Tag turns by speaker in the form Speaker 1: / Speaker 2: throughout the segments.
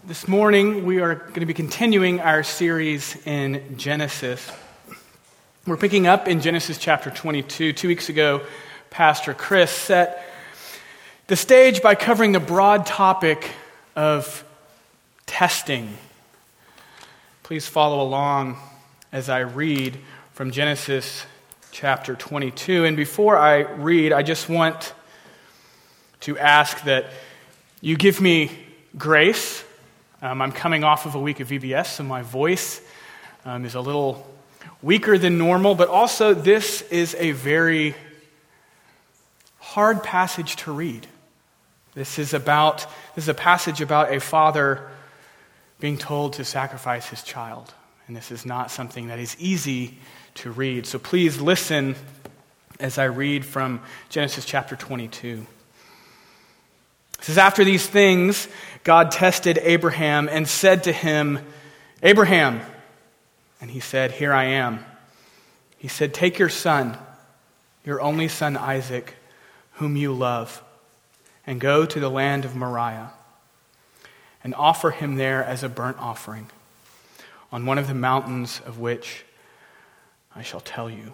Speaker 1: This morning, we are going to be continuing our series in Genesis. We're picking up in Genesis chapter 22. 2 weeks ago, Pastor Chris set the stage by covering the broad topic of testing. Please follow along as I read from Genesis chapter 22. And before I read, I just want to ask that you give me grace. I'm coming off of a week of VBS, so my voice is a little weaker than normal, but also this is a very hard passage to read. This is a passage about a father being told to sacrifice his child, and this is not something that is easy to read. So please listen as I read from Genesis chapter 22. It says, "After these things, God tested Abraham and said to him, 'Abraham,' and he said, 'Here I am.' He said, 'Take your son, your only son Isaac, whom you love, and go to the land of Moriah, and offer him there as a burnt offering on one of the mountains of which I shall tell you.'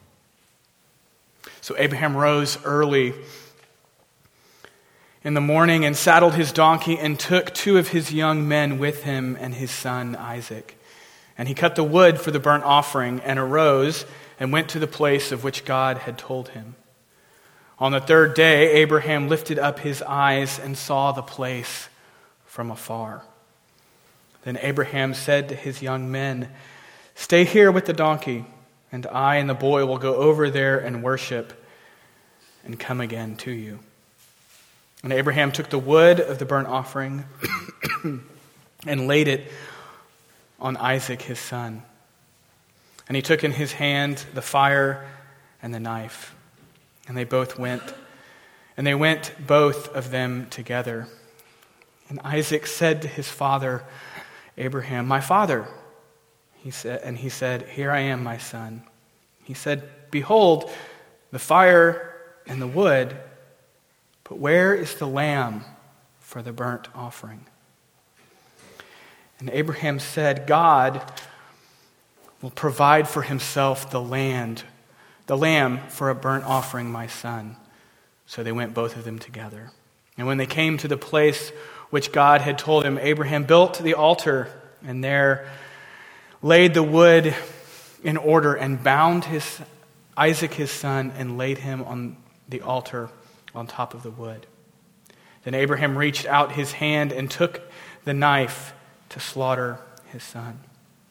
Speaker 1: So Abraham rose early in the morning and saddled his donkey and took 2 of his young men with him and his son Isaac. And he cut the wood for the burnt offering and arose and went to the place of which God had told him. On the 3rd day, Abraham lifted up his eyes and saw the place from afar. Then Abraham said to his young men, 'Stay here with the donkey, and I and the boy will go over there and worship and come again to you.' And Abraham took the wood of the burnt offering and laid it on Isaac his son. And he took in his hand the fire and the knife. And they went both of them together. And Isaac said to his father Abraham, 'My father.' He said, 'Here I am, my son.' He said, 'Behold, the fire and the wood, but where is the lamb for the burnt offering?' And Abraham said, 'God will provide for himself the lamb for a burnt offering, my son.' So they went both of them together. And when they came to the place which God had told him, Abraham built the altar and there laid the wood in order and bound Isaac his son and laid him on the altar on top of the wood. Then Abraham reached out his hand and took the knife to slaughter his son.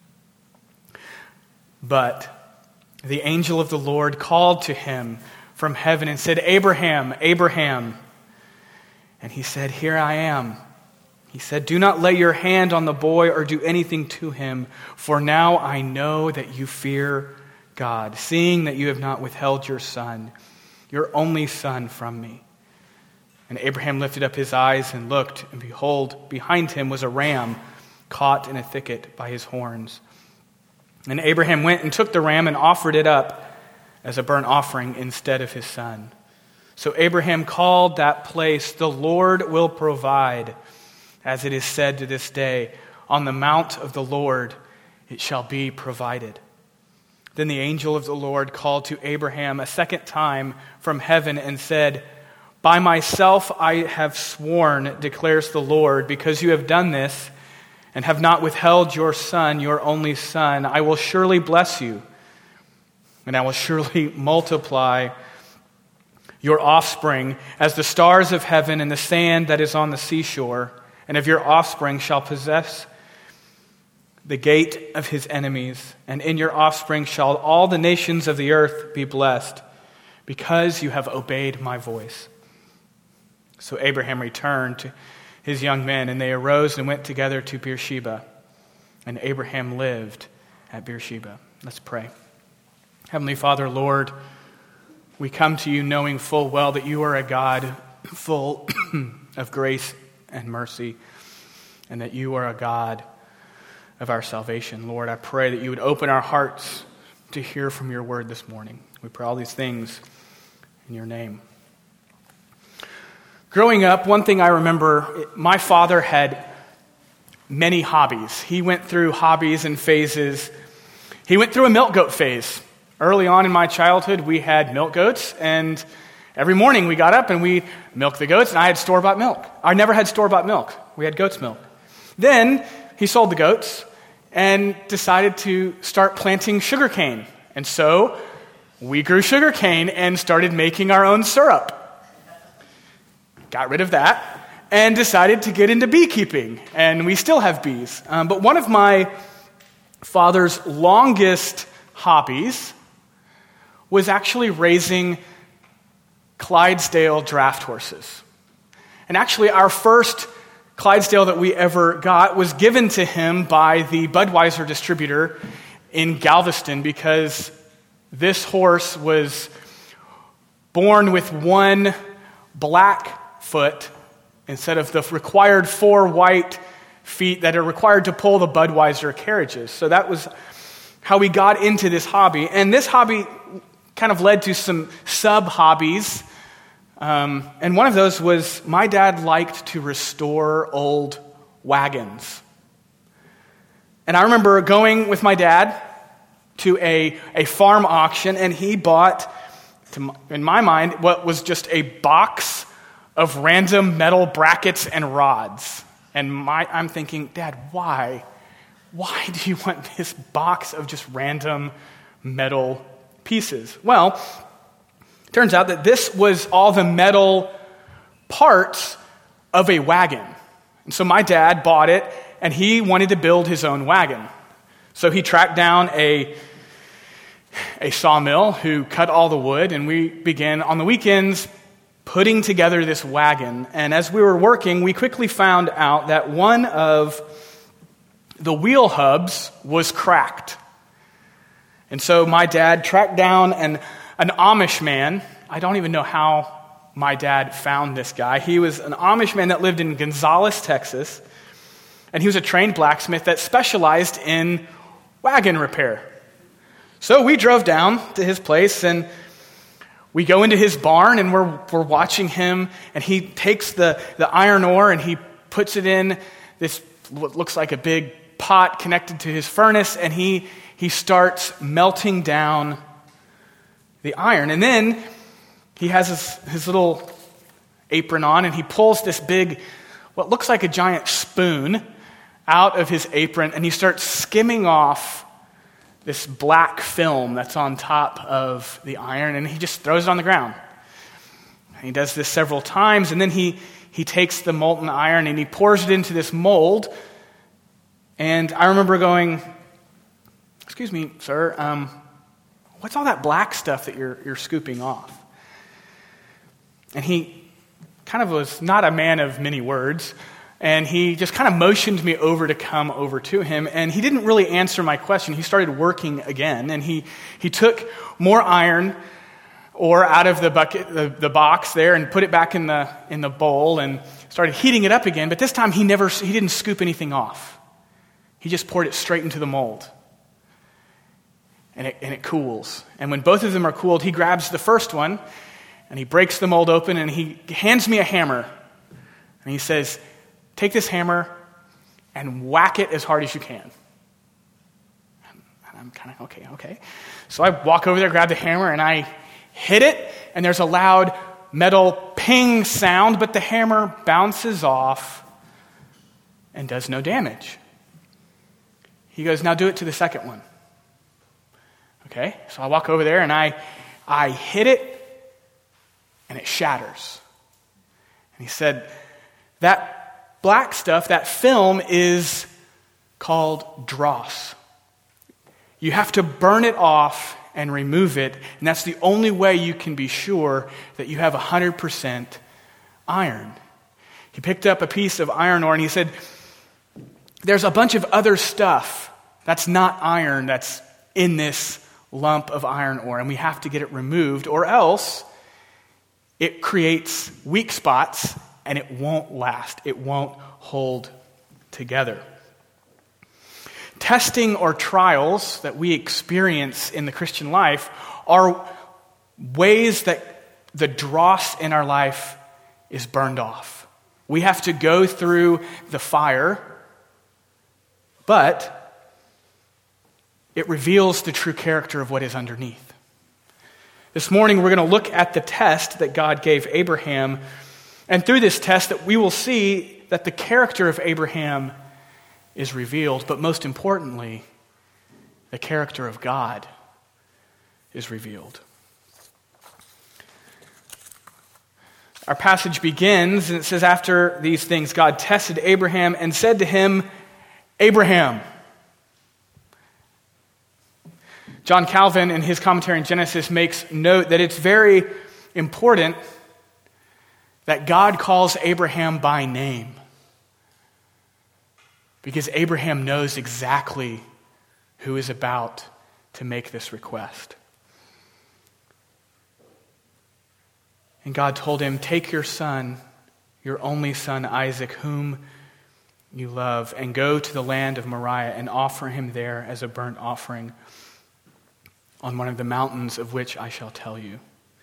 Speaker 1: But the angel of the Lord called to him from heaven and said, 'Abraham, Abraham.' And he said, 'Here I am.' He said, 'Do not lay your hand on the boy or do anything to him, for now I know that you fear God, seeing that you have not withheld your son, your only son, from me.' And Abraham lifted up his eyes and looked, and behold, behind him was a ram caught in a thicket by his horns. And Abraham went and took the ram and offered it up as a burnt offering instead of his son. So Abraham called that place, 'The Lord will provide,' as it is said to this day, 'On the mount of the Lord it shall be provided.' Then the angel of the Lord called to Abraham a second time from heaven and said, 'By myself I have sworn, declares the Lord, because you have done this and have not withheld your son, your only son, I will surely bless you, and I will surely multiply your offspring as the stars of heaven and the sand that is on the seashore, and of your offspring shall possess the gate of his enemies, and in your offspring shall all the nations of the earth be blessed, because you have obeyed my voice.' So Abraham returned to his young men, and they arose and went together to Beersheba, and Abraham lived at Beersheba." Let's pray. Heavenly Father, Lord, we come to you knowing full well that you are a God full of grace and mercy, and that you are a God of our salvation. Lord, I pray that you would open our hearts to hear from your word this morning. We pray all these things in your name. Growing up, one thing I remember, my father had many hobbies. He went through hobbies and phases. He went through a milk goat phase. Early on in my childhood, we had milk goats, and every morning we got up and we milked the goats, and I had store-bought milk. I never had store-bought milk. We had goat's milk. Then he sold the goats and decided to start planting sugarcane. And so we grew sugarcane and started making our own syrup. Got rid of that and decided to get into beekeeping. And we still have bees. But one of my father's longest hobbies was actually raising Clydesdale draft horses. And actually, our first Clydesdale that we ever got was given to him by the Budweiser distributor in Galveston, because this horse was born with one black foot instead of the required 4 white feet that are required to pull the Budweiser carriages. So that was how we got into this hobby. And this hobby kind of led to some sub-hobbies. And one of those was my dad liked to restore old wagons. And I remember going with my dad to a farm auction, and he bought, in my mind, what was just a box of random metal brackets and rods. And I'm thinking, Dad, why? Why do you want this box of just random metal pieces? Well, it turns out that this was all the metal parts of a wagon. And so my dad bought it, and he wanted to build his own wagon. So he tracked down a sawmill who cut all the wood, and we began on the weekends putting together this wagon. And as we were working, we quickly found out that one of the wheel hubs was cracked. And so my dad tracked down an Amish man. I don't even know how my dad found this guy. He was an Amish man that lived in Gonzales, Texas, and he was a trained blacksmith that specialized in wagon repair. So we drove down to his place, and we go into his barn, and we're watching him, and he takes the iron ore and he puts it in this what looks like a big pot connected to his furnace, and he starts melting down the iron. And then he has his little apron on, and he pulls this big, what looks like a giant spoon out of his apron, and he starts skimming off this black film that's on top of the iron, and he just throws it on the ground. And he does this several times, and then he takes the molten iron and he pours it into this mold. And I remember going, "Excuse me, sir, what's all that black stuff that you're scooping off?" And he kind of was not a man of many words, and he just kind of motioned me over to come over to him, and he didn't really answer my question. He started working again, and he took more iron ore out of the bucket, the box there, and put it back in the bowl, and started heating it up again. But this time he didn't scoop anything off. He just poured it straight into the mold, and it cools. And when both of them are cooled, he grabs the first one, and he breaks the mold open, and he hands me a hammer, and he says, "Take this hammer and whack it as hard as you can." And I'm kind of, okay. So I walk over there, grab the hammer, and I hit it, and there's a loud metal ping sound, but the hammer bounces off and does no damage. He goes, "Now do it to the second one." Okay, so I walk over there, and I hit it, and it shatters. And he said, "That black stuff, that film, is called dross. You have to burn it off and remove it, and that's the only way you can be sure that you have 100% iron." He picked up a piece of iron ore, and he said, "There's a bunch of other stuff that's not iron that's in this lump of iron ore, and we have to get it removed, or else it creates weak spots, and it won't last. It won't hold together." Testing or trials that we experience in the Christian life are ways that the dross in our life is burned off. We have to go through the fire but it reveals the true character of what is underneath. This morning, we're going to look at the test that God gave Abraham, and through this test that we will see that the character of Abraham is revealed, but most importantly, the character of God is revealed. Our passage begins, and it says, after these things, God tested Abraham and said to him, Abraham. John Calvin, in his commentary on Genesis, makes note that it's very important that God calls Abraham by name, because Abraham knows exactly who is about to make this request. And God told him, take your son, your only son Isaac, whom you love, and go to the land of Moriah and offer him there as a burnt offering on one of the mountains of which I shall tell you.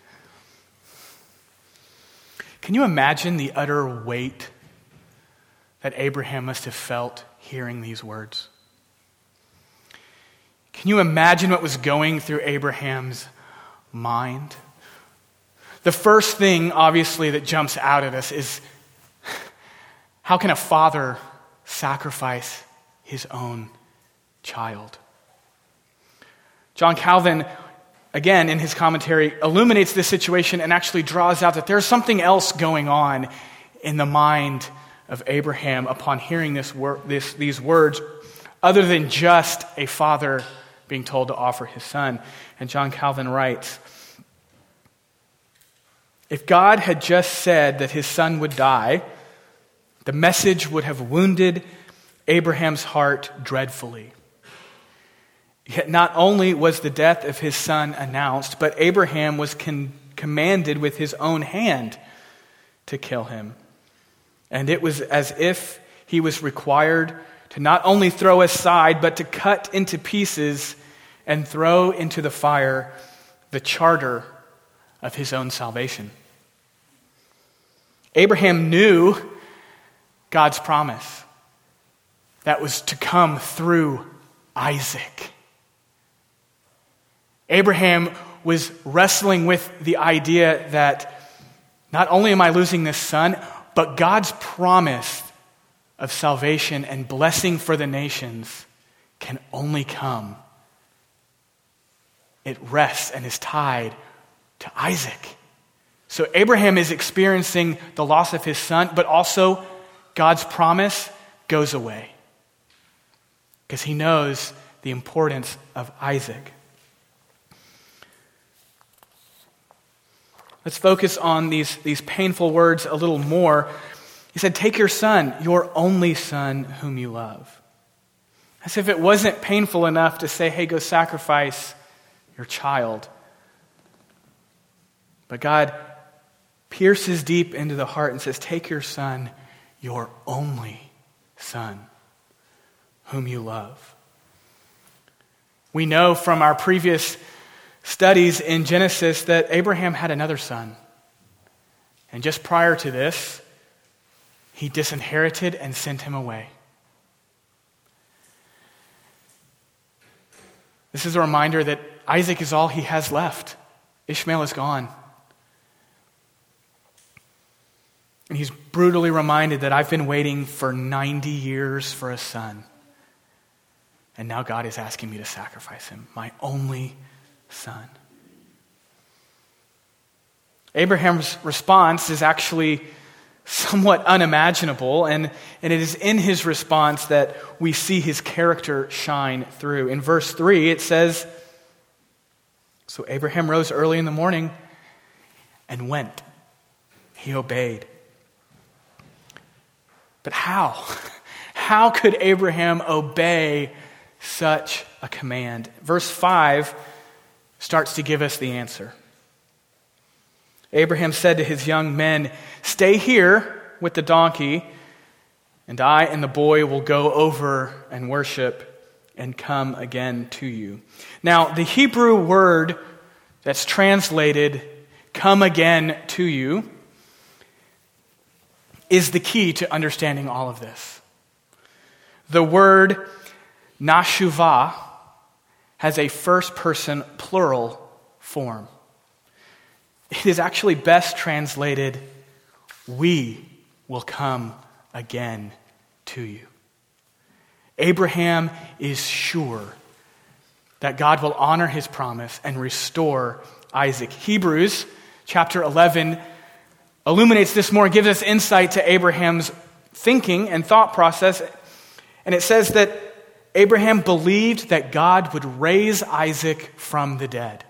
Speaker 1: Can you imagine the utter weight that Abraham must have felt hearing these words? Can you imagine what was going through Abraham's mind? The first thing, obviously, that jumps out at us is, how can a father sacrifice his own child? John Calvin, again, in his commentary, illuminates this situation and actually draws out that there's something else going on in the mind of Abraham upon hearing these words, other than just a father being told to offer his son. And John Calvin writes, if God had just said that his son would die, the message would have wounded Abraham's heart dreadfully. Yet not only was the death of his son announced, but Abraham was commanded with his own hand to kill him. And it was as if he was required to not only throw aside, but to cut into pieces and throw into the fire the charter of his own salvation. Abraham knew God's promise that was to come through Isaac. Abraham was wrestling with the idea that not only am I losing this son, but God's promise of salvation and blessing for the nations can only come. It rests and is tied to Isaac. So Abraham is experiencing the loss of his son, but also God's promise goes away because he knows the importance of Isaac. Let's focus on these painful words a little more. He said, take your son, your only son whom you love. As if it wasn't painful enough to say, hey, go sacrifice your child. But God pierces deep into the heart and says, take your son, your only son, whom you love. We know from our previous studies in Genesis that Abraham had another son. And just prior to this, he disinherited and sent him away. This is a reminder that Isaac is all he has left. Ishmael is gone. And he's brutally reminded that I've been waiting for 90 years for a son. And now God is asking me to sacrifice him, my only son. Abraham's response is actually somewhat unimaginable, and it is in his response that we see his character shine through. In verse 3, it says, so Abraham rose early in the morning and went. He obeyed. But how? How could Abraham obey such a command? Verse 5 starts to give us the answer. Abraham said to his young men, stay here with the donkey, and I and the boy will go over and worship and come again to you. Now, the Hebrew word that's translated, come again to you, is the key to understanding all of this. The word Nashuvah has a first-person plural form. It is actually best translated, we will come again to you. Abraham is sure that God will honor his promise and restore Isaac. Hebrews chapter 11 illuminates this more, gives us insight to Abraham's thinking and thought process. And it says that Abraham believed that God would raise Isaac from the dead.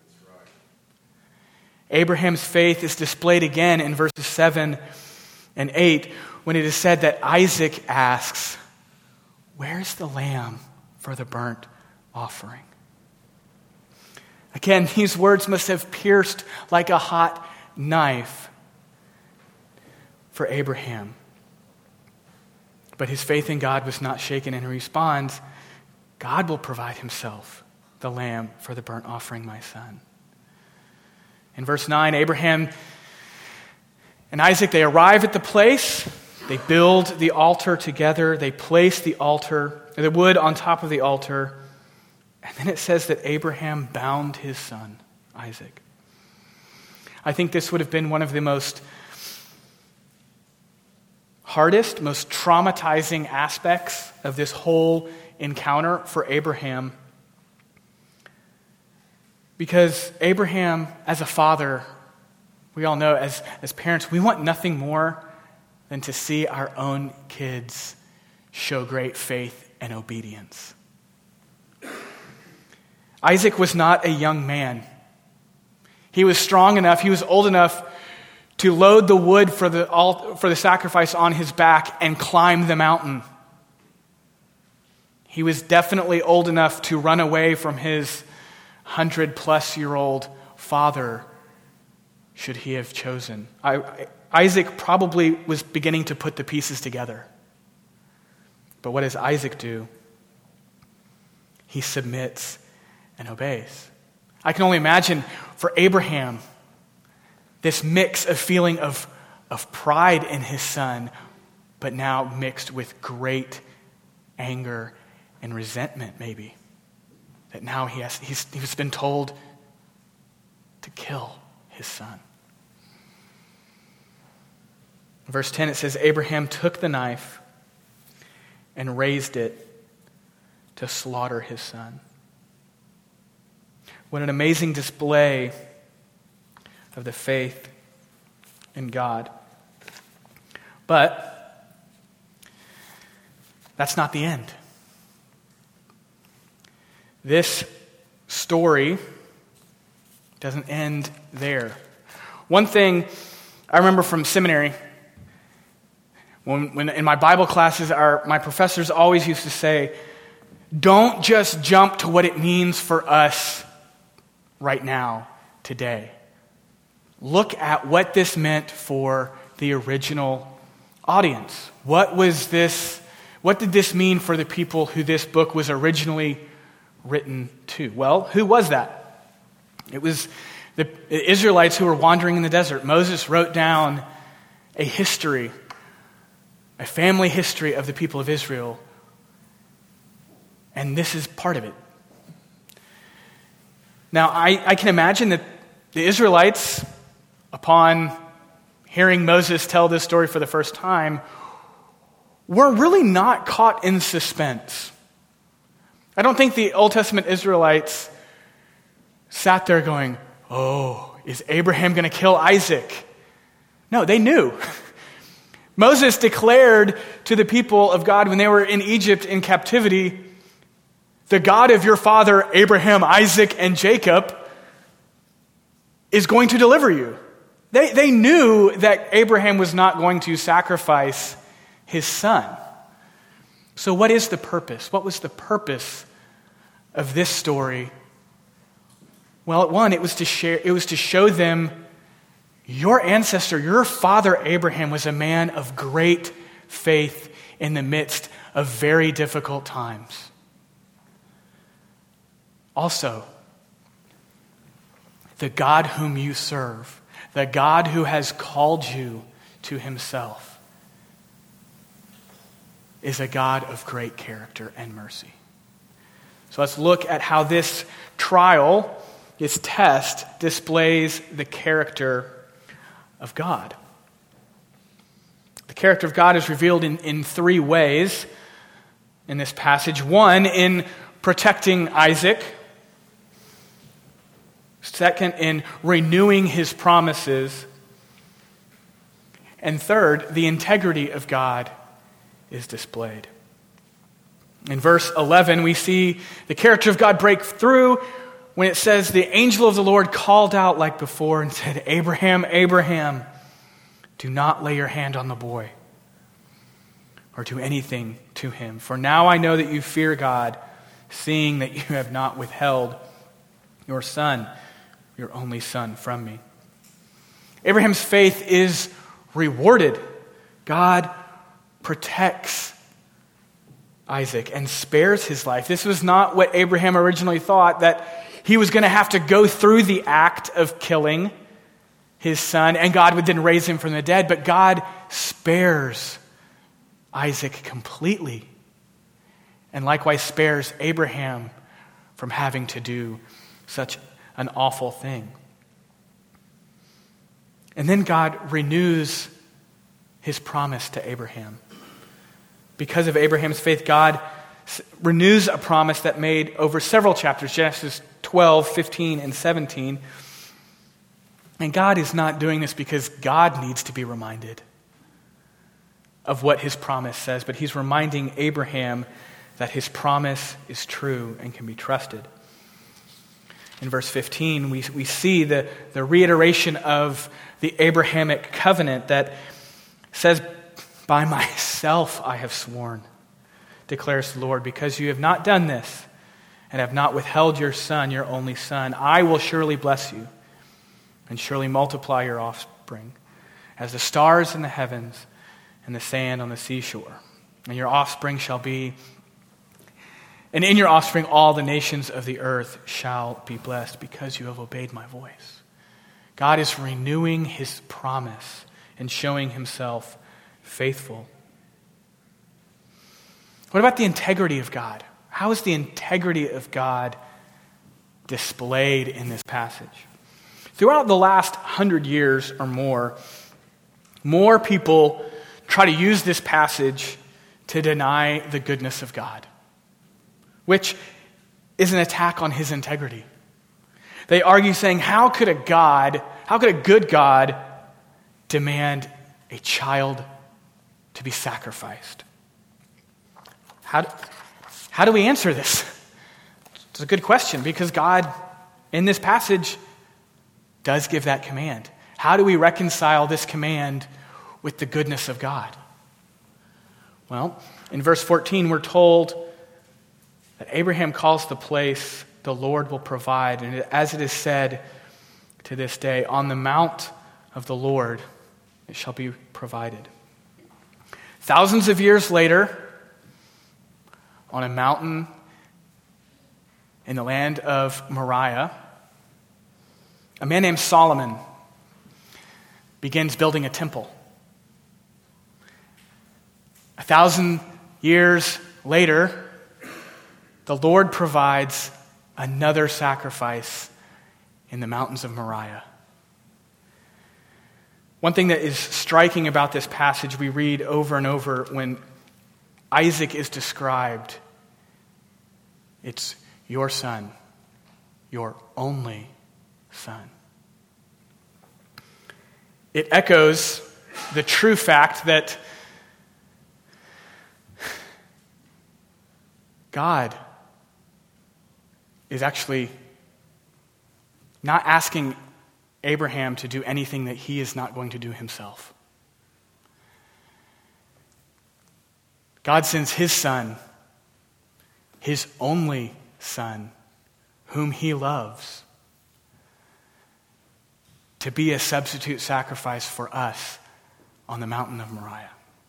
Speaker 1: Abraham's faith is displayed again in verses 7 and 8 when it is said that Isaac asks, "Where's the lamb for the burnt offering?" Again, these words must have pierced like a hot knife for Abraham. But his faith in God was not shaken, and he responds, "God will provide himself the lamb for the burnt offering, my son." In verse 9, Abraham and Isaac, they arrive at the place. They build the altar together. They place the wood on top of the altar. And then it says that Abraham bound his son, Isaac. I think this would have been one of the most hardest, most traumatizing aspects of this whole encounter for Abraham. Because Abraham, as a father, we all know as parents, we want nothing more than to see our own kids show great faith and obedience. Isaac was not a young man. He was strong enough, he was old enough to load the wood for the sacrifice on his back and climb the mountain. He was definitely old enough to run away from his 100-plus-year-old father, should he have chosen. Isaac probably was beginning to put the pieces together. But what does Isaac do? He submits and obeys. I can only imagine for Abraham this mix of feeling of pride in his son, but now mixed with great anger and resentment, maybe. That now he's been told to kill his son. In verse 10 it says, Abraham took the knife and raised it to slaughter his son. What an amazing display of the faith in God. But that's not the end. This story doesn't end there. One thing I remember from seminary, when in my Bible classes, my professors always used to say, don't just jump to what it means for us right now, today. Look at what this meant for the original audience. What did this mean for the people who this book was originally written to? Well, who was that? It was the Israelites who were wandering in the desert. Moses wrote down a history, a family history of the people of Israel, and this is part of it. Now, I can imagine that the Israelites, upon hearing Moses tell this story for the first time, were really not caught in suspense. I don't think the Old Testament Israelites sat there going, oh, is Abraham going to kill Isaac? No, they knew. Moses declared to the people of God when they were in Egypt in captivity, the God of your father Abraham, Isaac, and Jacob is going to deliver you. They knew that Abraham was not going to sacrifice his son. So what is the purpose? What was the purpose of this story? Well, it was to show them your ancestor, your father Abraham was a man of great faith in the midst of very difficult times. Also, the God whom you serve, the God who has called you to himself, is a God of great character and mercy. So let's look at how this trial, this test, displays the character of God. The character of God is revealed in three ways in this passage. One, in protecting Isaac. Second, in renewing his promises. And third, the integrity of God is displayed. In verse 11, we see the character of God break through when it says, the angel of the Lord called out like before and said, Abraham, Abraham, do not lay your hand on the boy or do anything to him. For now I know that you fear God, seeing that you have not withheld your son, your only son, from me. Abraham's faith is rewarded. God protects Isaac and spares his life. This was not what Abraham originally thought, that he was going to have to go through the act of killing his son and God would then raise him from the dead. But God spares Isaac completely, and likewise spares Abraham from having to do such an awful thing. And then God renews his promise to Abraham. Because of Abraham's faith, God renews a promise that made over several chapters, Genesis 12, 15, and 17. And God is not doing this because God needs to be reminded of what his promise says, but he's reminding Abraham that his promise is true and can be trusted. In verse 15, we see the reiteration of the Abrahamic covenant that says, by myself I have sworn, declares the Lord, because you have not done this and have not withheld your son, your only son, I will surely bless you and surely multiply your offspring as the stars in the heavens and the sand on the seashore. And your offspring shall be, and in your offspring all the nations of the earth shall be blessed, because you have obeyed my voice. God is renewing his promise and showing himself faithful. What about the integrity of God? How is the integrity of God displayed in this passage? Throughout the last 100 years or more people try to use this passage to deny the goodness of God, which is an attack on his integrity. They argue saying, how could a good God demand a child to be sacrificed? How do we answer this? It's a good question, because God, in this passage, does give that command. How do we reconcile this command with the goodness of God? Well, in verse 14, we're told that Abraham calls the place the Lord will provide. And as it is said to this day, on the mount of the Lord it shall be provided. Thousands of years later, on a mountain in the land of Moriah, a man named Solomon begins building a temple. 1,000 years later, the Lord provides another sacrifice in the mountains of Moriah. One thing that is striking about this passage we read over and over when Isaac is described, it's your son, your only son. It echoes the true fact that God is actually not asking Abraham to do anything that he is not going to do himself. God sends his son, his only son, whom he loves, to be a substitute sacrifice for us on the mountain of Moriah.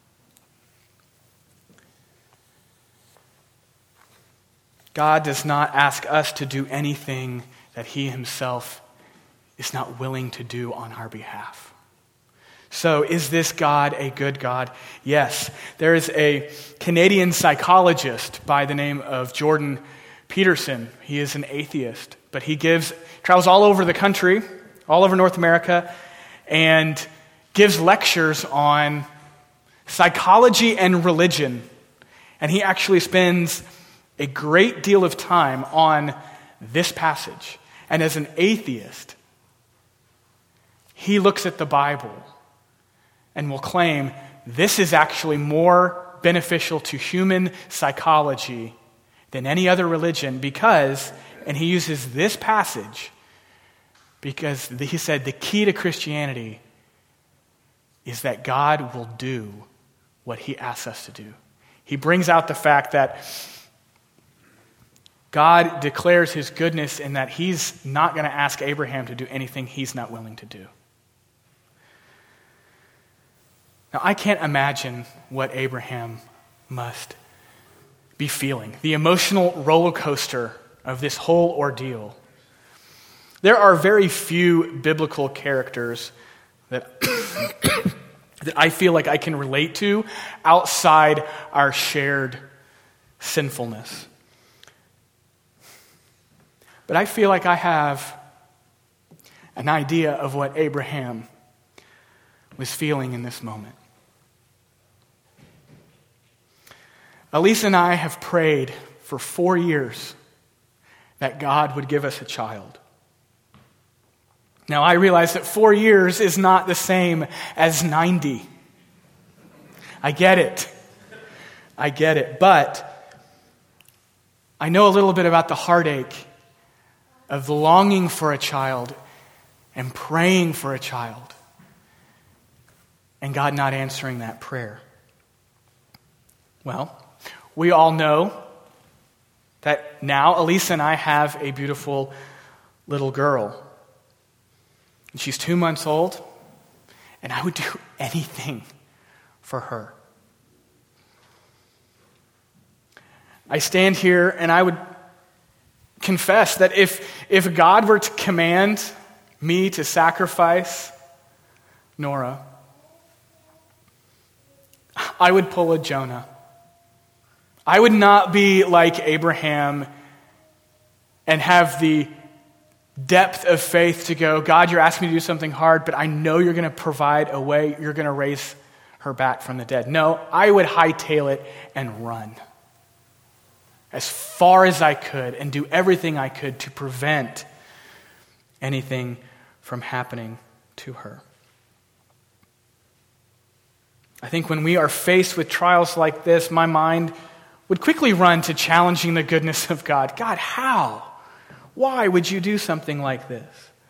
Speaker 1: God does not ask us to do anything that he himself is not willing to do on our behalf. So, is this God a good God? Yes. There is a Canadian psychologist by the name of Jordan Peterson. He is an atheist, but he travels all over the country, all over North America, and gives lectures on psychology and religion. And he actually spends a great deal of time on this passage. And as an atheist, he looks at the Bible and will claim this is actually more beneficial to human psychology than any other religion because, and he uses this passage because he said the key to Christianity is that God will do what he asks us to do. He brings out the fact that God declares his goodness in that he's not going to ask Abraham to do anything he's not willing to do. Now, I can't imagine what Abraham must be feeling, the emotional roller coaster of this whole ordeal. There are very few biblical characters that that I feel like I can relate to outside our shared sinfulness. But I feel like I have an idea of what Abraham was feeling in this moment. Elise and I have prayed for 4 years that God would give us a child. Now, I realize that 4 years is not the same as 90. I get it. But I know a little bit about the heartache of longing for a child and praying for a child and God not answering that prayer. Well, we all know that now Elise and I have a beautiful little girl. And she's 2 months old, and I would do anything for her. I stand here and I would confess that if God were to command me to sacrifice Nora, I would pull a Jonah. I would not be like Abraham and have the depth of faith to go, God, you're asking me to do something hard, but I know you're going to provide a way, you're going to raise her back from the dead. No, I would hightail it and run as far as I could and do everything I could to prevent anything from happening to her. I think when we are faced with trials like this, my mind would quickly run to challenging the goodness of God. God, how? Why would you do something like this?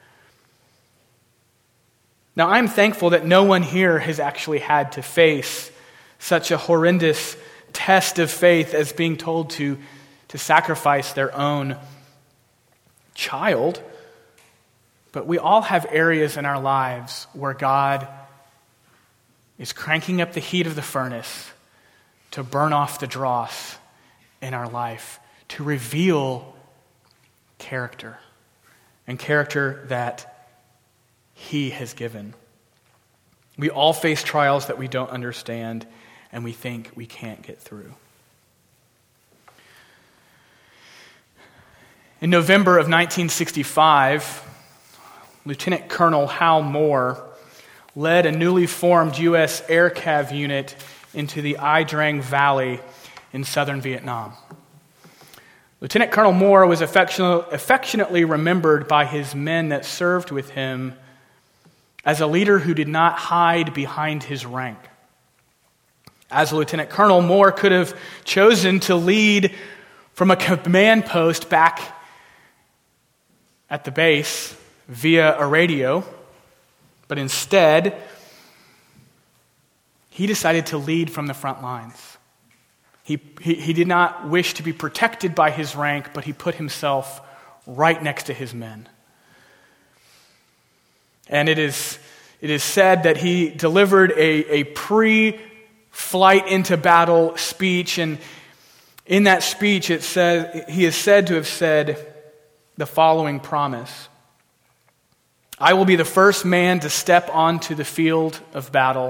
Speaker 1: Now, I'm thankful that no one here has actually had to face such a horrendous test of faith as being told to sacrifice their own child. But we all have areas in our lives where God is cranking up the heat of the furnace to burn off the dross in our life, to reveal character, and character that he has given. We all face trials that we don't understand and we think we can't get through. In November of 1965, Lieutenant Colonel Hal Moore led a newly formed U.S. Air Cav unit into the Ai Drang Valley in southern Vietnam. Lieutenant Colonel Moore was affectionately remembered by his men that served with him as a leader who did not hide behind his rank. As a lieutenant colonel, Moore could have chosen to lead from a command post back at the base via a radio, but instead, he decided to lead from the front lines. He did not wish to be protected by his rank, but he put himself right next to his men. And it is said that he delivered a pre-flight into battle speech, and in that speech he is said to have said the following promise: I will be the first man to step onto the field of battle,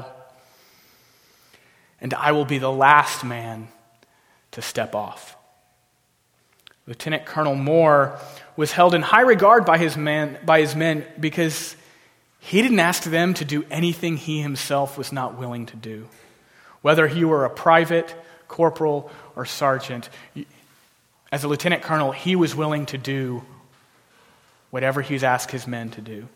Speaker 1: and I will be the last man to step off. Lieutenant Colonel Moore was held in high regard by his men because he didn't ask them to do anything he himself was not willing to do. Whether he were a private, corporal, or sergeant, as a lieutenant colonel, he was willing to do whatever he's asked his men to do.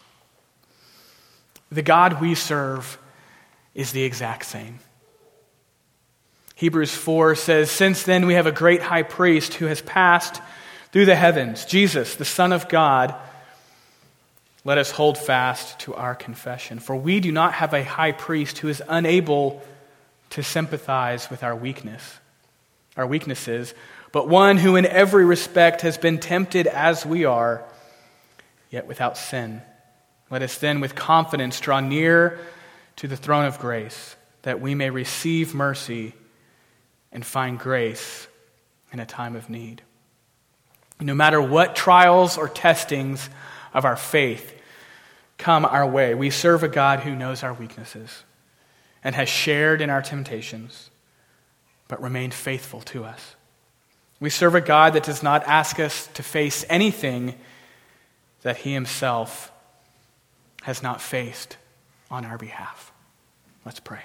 Speaker 1: The God we serve is the exact same. Hebrews 4 says, "Since then we have a great high priest who has passed through the heavens, Jesus, the Son of God. Let us hold fast to our confession. For we do not have a high priest who is unable to sympathize with our weaknesses, but one who in every respect has been tempted as we are, yet without sin. Let us then with confidence draw near to the throne of grace, that we may receive mercy and find grace in a time of need." No matter what trials or testings of our faith come our way, we serve a God who knows our weaknesses and has shared in our temptations, but remained faithful to us. We serve a God that does not ask us to face anything that he himself has not faced on our behalf. Let's pray.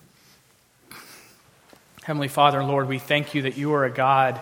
Speaker 1: Heavenly Father, Lord, we thank you that you are a God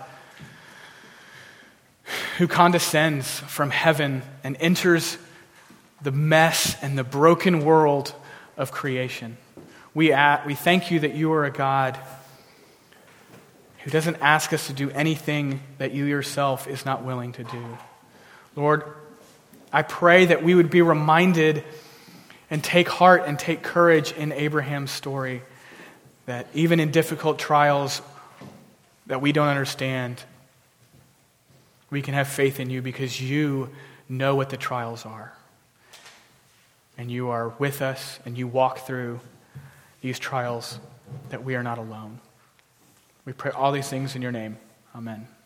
Speaker 1: who condescends from heaven and enters the mess and the broken world of creation. We thank you that you are a God who doesn't ask us to do anything that you yourself is not willing to do. Lord, I pray that we would be reminded and take heart and take courage in Abraham's story, that even in difficult trials that we don't understand, we can have faith in you because you know what the trials are. And you are with us and you walk through these trials, that we are not alone. We pray all these things in your name. Amen.